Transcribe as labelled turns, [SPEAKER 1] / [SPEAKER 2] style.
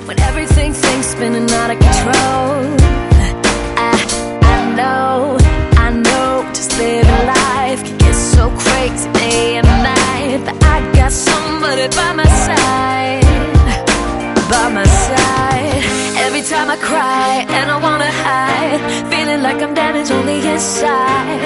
[SPEAKER 1] when everything's spinning out of control. I know, just living life can get so crazy day and night, but I got somebody by my side. By my side. Every time I cry and I wanna hide, feeling like I'm damaged only inside.